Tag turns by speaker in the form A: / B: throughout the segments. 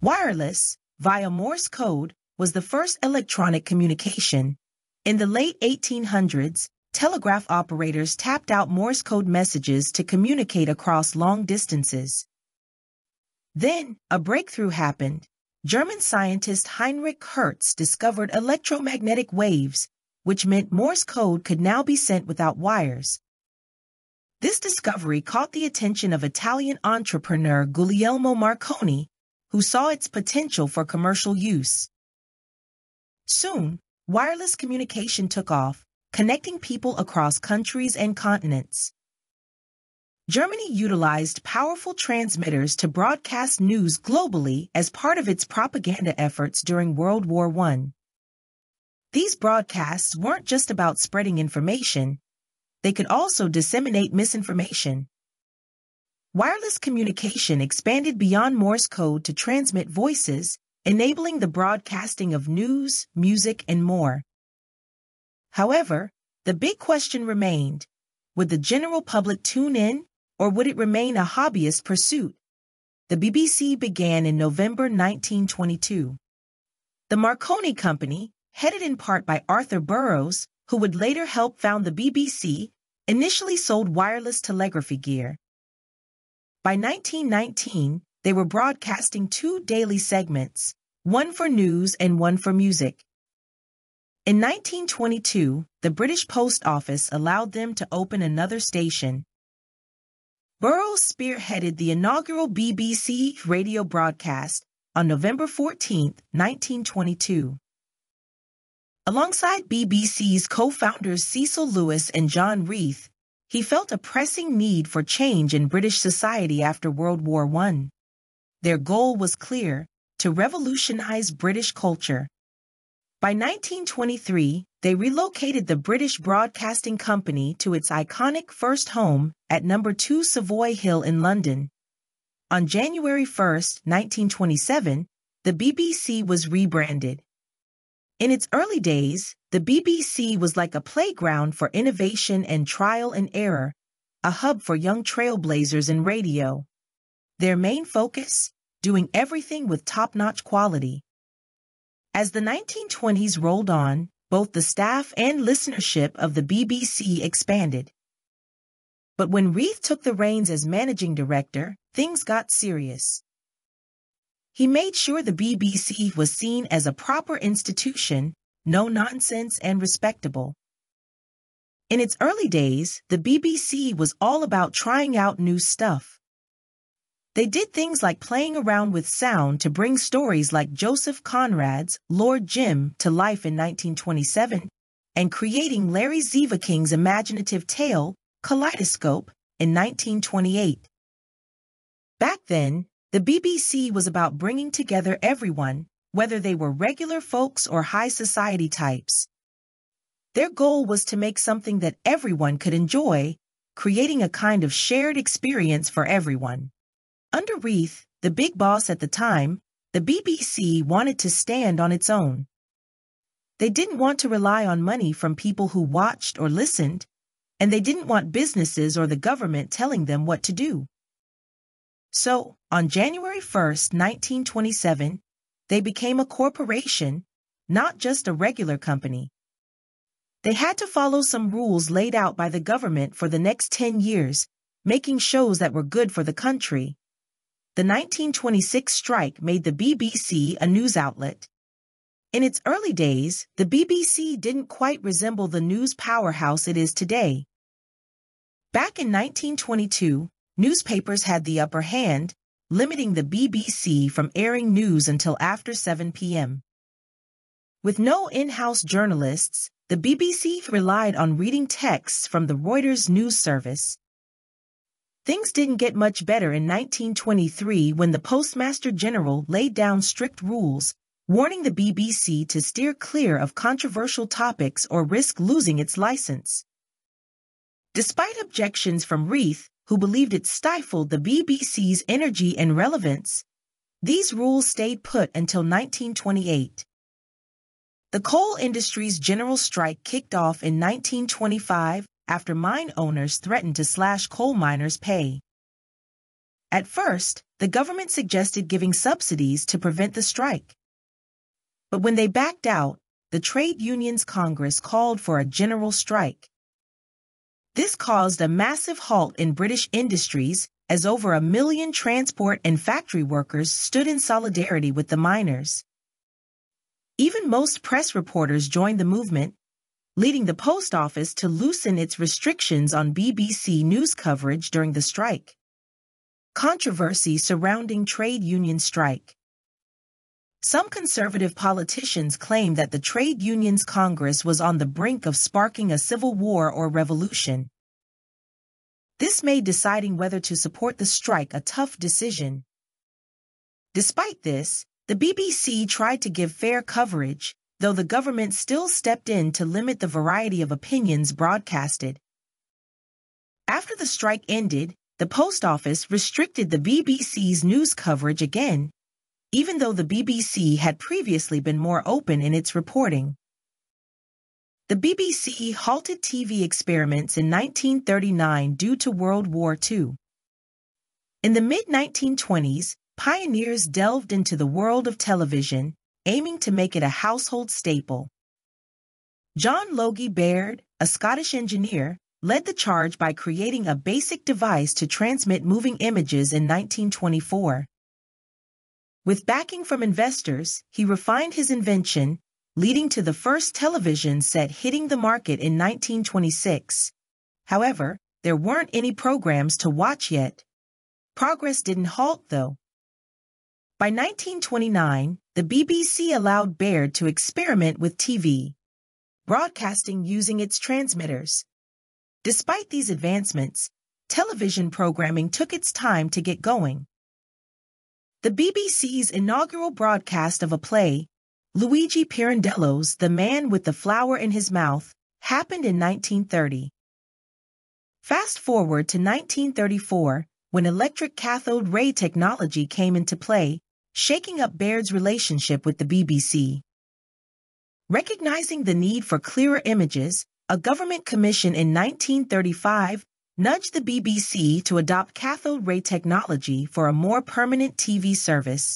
A: Wireless, via Morse code, was the first electronic communication. In the late 1800s, telegraph operators tapped out Morse code messages to communicate across long distances. Then, a breakthrough happened. German scientist Heinrich Hertz discovered electromagnetic waves, which meant Morse code could now be sent without wires. This discovery caught the attention of Italian entrepreneur Guglielmo Marconi, who saw its potential for commercial use. Soon, wireless communication took off, connecting people across countries and continents. Germany utilized powerful transmitters to broadcast news globally as part of its propaganda efforts during World War I. These broadcasts weren't just about spreading information, they could also disseminate misinformation. Wireless communication expanded beyond Morse code to transmit voices, enabling the broadcasting of news, music, and more. However, the big question remained, would the general public tune in, or would it remain a hobbyist pursuit? The BBC began in November 1922. The Marconi Company, headed in part by Arthur Burrows, who would later help found the BBC, initially sold wireless telegraphy gear. By 1919, they were broadcasting 2 daily segments, one for news and one for music. In 1922, the British Post Office allowed them to open another station. Burrows spearheaded the inaugural BBC radio broadcast on November 14, 1922. Alongside BBC's co-founders Cecil Lewis and John Reith, he felt a pressing need for change in British society after World War I. Their goal was clear: to revolutionize British culture. By 1923, they relocated the British Broadcasting Company to its iconic first home at No. 2 Savoy Hill in London. On January 1, 1927, the BBC was rebranded. In its early days, the BBC was like a playground for innovation and trial and error, a hub for young trailblazers in radio. Their main focus? Doing everything with top-notch quality. As the 1920s rolled on, both the staff and listenership of the BBC expanded. But when Reith took the reins as managing director, things got serious. He made sure the BBC was seen as a proper institution, no nonsense and respectable. In its early days, the BBC was all about trying out new stuff. They did things like playing around with sound to bring stories like Joseph Conrad's Lord Jim to life in 1927, and creating Larry Zeveking's imaginative tale, Kaleidoscope, in 1928. Back then, the BBC was about bringing together everyone, whether they were regular folks or high society types. Their goal was to make something that everyone could enjoy, creating a kind of shared experience for everyone. Under Reith, the big boss at the time, the BBC wanted to stand on its own. They didn't want to rely on money from people who watched or listened, and they didn't want businesses or the government telling them what to do. So, on January 1, 1927, they became a corporation, not just a regular company. They had to follow some rules laid out by the government for the next 10 years, making shows that were good for the country. The 1926 strike made the BBC a news outlet. In its early days, the BBC didn't quite resemble the news powerhouse it is today. Back in 1922, newspapers had the upper hand, limiting the BBC from airing news until after 7 p.m. With no in-house journalists, the BBC relied on reading texts from the Reuters news service. Things didn't get much better in 1923 when the Postmaster General laid down strict rules, warning the BBC to steer clear of controversial topics or risk losing its license. Despite objections from Reith, who believed it stifled the BBC's energy and relevance, these rules stayed put until 1928. The coal industry's general strike kicked off in 1925 after mine owners threatened to slash coal miners' pay. At first, the government suggested giving subsidies to prevent the strike. But when they backed out, the Trade Unions Congress called for a general strike. This caused a massive halt in British industries as over 1 million transport and factory workers stood in solidarity with the miners. Even most press reporters joined the movement, leading the post office to loosen its restrictions on BBC news coverage during the strike. Controversy surrounding trade union strike. Some conservative politicians claim that the Trade Unions Congress was on the brink of sparking a civil war or revolution. This made deciding whether to support the strike a tough decision. Despite this, the BBC tried to give fair coverage, though the government still stepped in to limit the variety of opinions broadcasted. After the strike ended, the Post Office restricted the BBC's news coverage again, even though the BBC had previously been more open in its reporting. The BBC halted TV experiments in 1939 due to World War II. In the mid-1920s, pioneers delved into the world of television, aiming to make it a household staple. John Logie Baird, a Scottish engineer, led the charge by creating a basic device to transmit moving images in 1924. With backing from investors, he refined his invention, leading to the first television set hitting the market in 1926. However, there weren't any programs to watch yet. Progress didn't halt, though. By 1929, the BBC allowed Baird to experiment with TV, broadcasting using its transmitters. Despite these advancements, television programming took its time to get going. The BBC's inaugural broadcast of a play, Luigi Pirandello's The Man with the Flower in His Mouth, happened in 1930. Fast forward to 1934, when electric cathode ray technology came into play, shaking up Baird's relationship with the BBC. Recognizing the need for clearer images, a government commission in 1935 nudged the BBC to adopt cathode ray technology for a more permanent TV service.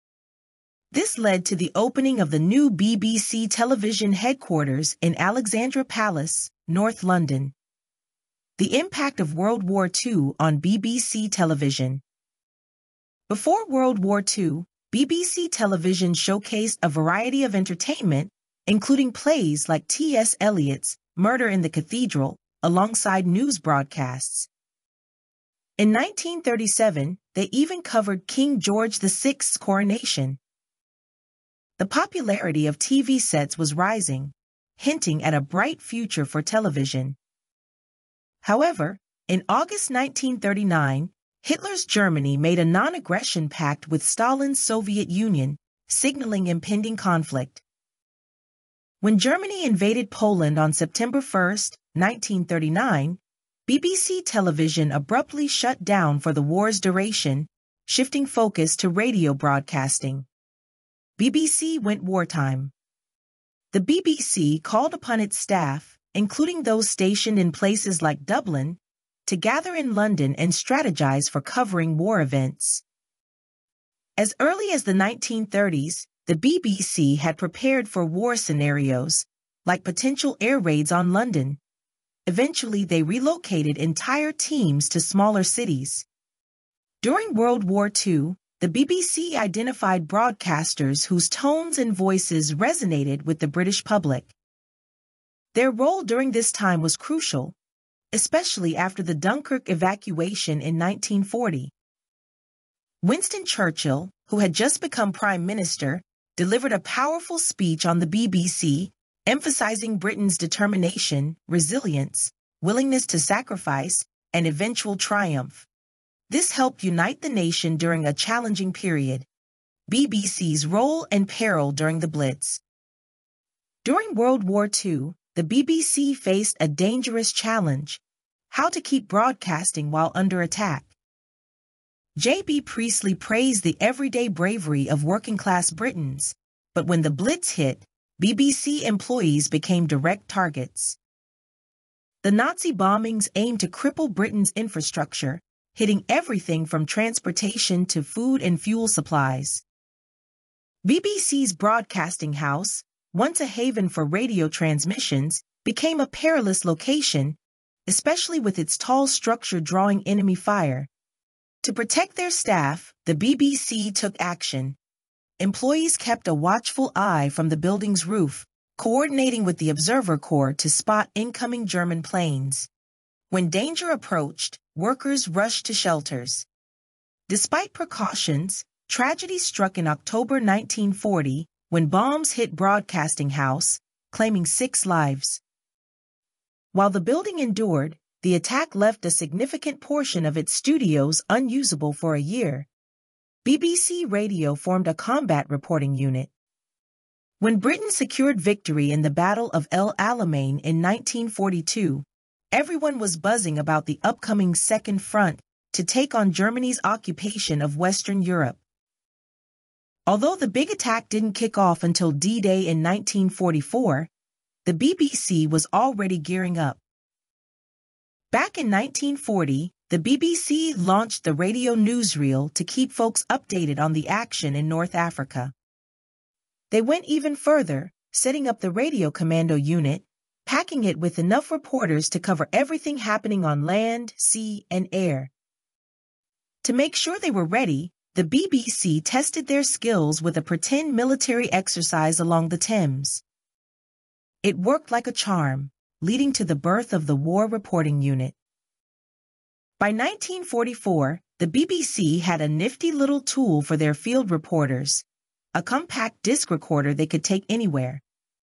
A: This led to the opening of the new BBC television headquarters in Alexandra Palace, North London. The impact of World War II on BBC television. Before World War II, BBC television showcased a variety of entertainment, including plays like T.S. Eliot's Murder in the Cathedral, alongside news broadcasts. In 1937, they even covered King George VI's coronation. The popularity of TV sets was rising, hinting at a bright future for television. However, in August 1939, Hitler's Germany made a non-aggression pact with Stalin's Soviet Union, signaling impending conflict. When Germany invaded Poland on September 1, 1939, BBC television abruptly shut down for the war's duration, shifting focus to radio broadcasting. BBC went wartime. The BBC called upon its staff, including those stationed in places like Dublin, to gather in London and strategize for covering war events. As early as the 1930s, the BBC had prepared for war scenarios, like potential air raids on London. Eventually, they relocated entire teams to smaller cities. During World War II, the BBC identified broadcasters whose tones and voices resonated with the British public. Their role during this time was crucial, especially after the Dunkirk evacuation in 1940. Winston Churchill, who had just become Prime Minister, delivered a powerful speech on the BBC, emphasizing Britain's determination, resilience, willingness to sacrifice, and eventual triumph. This helped unite the nation during a challenging period. BBC's role and peril during the Blitz. During World War II, the BBC faced a dangerous challenge: how to keep broadcasting while under attack. J.B. Priestley praised the everyday bravery of working-class Britons, but when the Blitz hit, BBC employees became direct targets. The Nazi bombings aimed to cripple Britain's infrastructure, hitting everything from transportation to food and fuel supplies. BBC's broadcasting house, once a haven for radio transmissions, became a perilous location, especially with its tall structure drawing enemy fire. To protect their staff, the BBC took action. Employees kept a watchful eye from the building's roof, coordinating with the Observer Corps to spot incoming German planes. When danger approached, workers rushed to shelters. Despite precautions, tragedy struck in October 1940 when bombs hit Broadcasting House, claiming 6 lives. While the building endured, the attack left a significant portion of its studios unusable for a year. BBC Radio formed a combat reporting unit. When Britain secured victory in the Battle of El Alamein in 1942, everyone was buzzing about the upcoming Second Front to take on Germany's occupation of Western Europe. Although the big attack didn't kick off until D-Day in 1944, the BBC was already gearing up. Back in 1940, the BBC launched the radio newsreel to keep folks updated on the action in North Africa. They went even further, setting up the Radio Commando Unit, packing it with enough reporters to cover everything happening on land, sea, and air. To make sure they were ready, the BBC tested their skills with a pretend military exercise along the Thames. It worked like a charm, leading to the birth of the War Reporting Unit. By 1944, the BBC had a nifty little tool for their field reporters, a compact disc recorder they could take anywhere.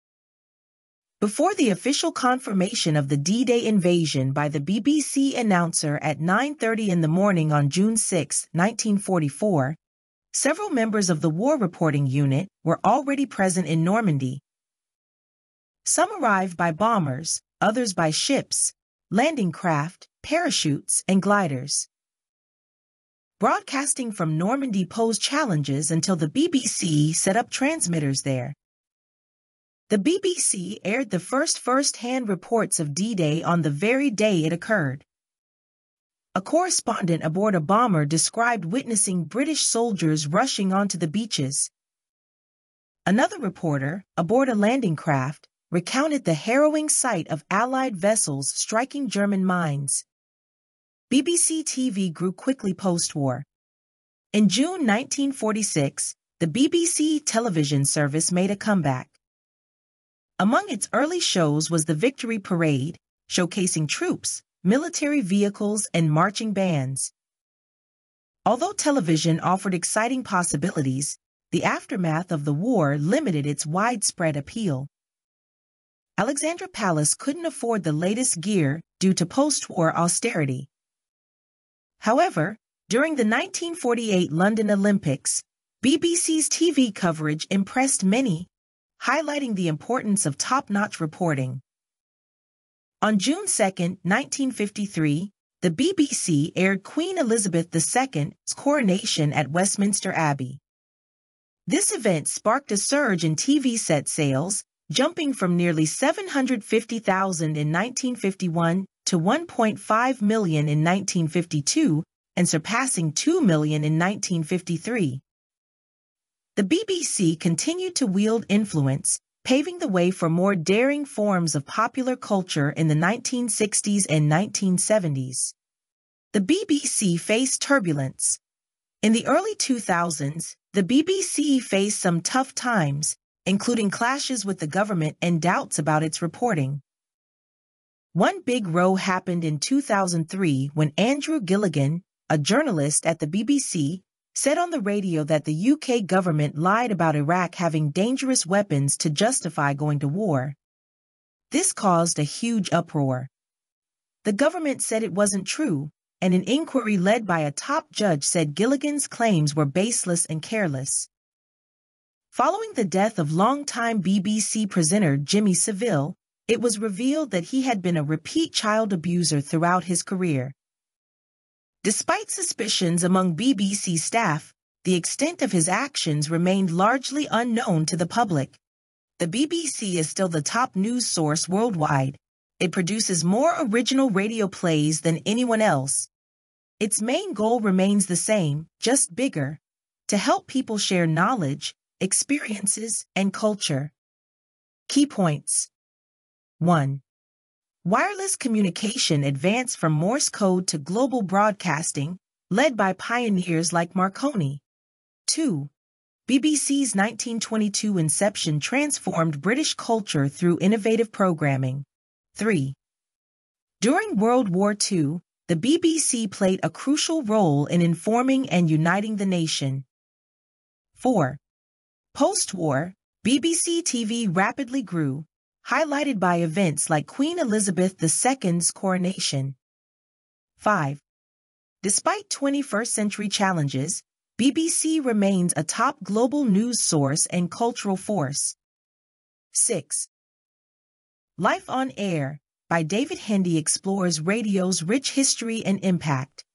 A: Before the official confirmation of the D-Day invasion by the BBC announcer at 9:30 in the morning on June 6, 1944, several members of the War Reporting Unit were already present in Normandy. Some arrived by bombers, others by ships, landing craft, parachutes, and gliders. Broadcasting from Normandy posed challenges until the BBC set up transmitters there. The BBC aired the first-hand reports of D-Day on the very day it occurred. A correspondent aboard a bomber described witnessing British soldiers rushing onto the beaches. Another reporter, aboard a landing craft, recounted the harrowing sight of Allied vessels striking German mines. BBC TV grew quickly post-war. In June 1946, the BBC television service made a comeback. Among its early shows was the Victory Parade, showcasing troops, military vehicles, and marching bands. Although television offered exciting possibilities, the aftermath of the war limited its widespread appeal. Alexandra Palace couldn't afford the latest gear due to post-war austerity. However, during the 1948 London Olympics, BBC's TV coverage impressed many, highlighting the importance of top-notch reporting. On June 2, 1953, the BBC aired Queen Elizabeth II's coronation at Westminster Abbey. This event sparked a surge in TV set sales, jumping from nearly 750,000 in 1951 to 1.5 million in 1952 and surpassing 2 million in 1953. The BBC continued to wield influence, paving the way for more daring forms of popular culture in the 1960s and 1970s. The BBC faced turbulence. In the early 2000s, the BBC faced some tough times, including clashes with the government and doubts about its reporting. One big row happened in 2003 when Andrew Gilligan, a journalist at the BBC, said on the radio that the UK government lied about Iraq having dangerous weapons to justify going to war. This caused a huge uproar. The government said it wasn't true, and an inquiry led by a top judge said Gilligan's claims were baseless and careless. Following the death of longtime BBC presenter Jimmy Savile, it was revealed that he had been a repeat child abuser throughout his career. Despite suspicions among BBC staff, the extent of his actions remained largely unknown to the public. The BBC is still the top news source worldwide. It produces more original radio plays than anyone else. Its main goal remains the same, just bigger, to help people share knowledge, experiences, and culture. Key points. 1. Wireless communication advanced from Morse code to global broadcasting, led by pioneers like Marconi. 2. BBC's 1922 inception transformed British culture through innovative programming. 3. During World War II, the BBC played a crucial role in informing and uniting the nation. 4. Post-war, BBC TV rapidly grew, highlighted by events like Queen Elizabeth II's coronation. 5. Despite 21st century challenges, BBC remains a top global news source and cultural force. 6. Life on Air by David Hendy explores radio's rich history and impact.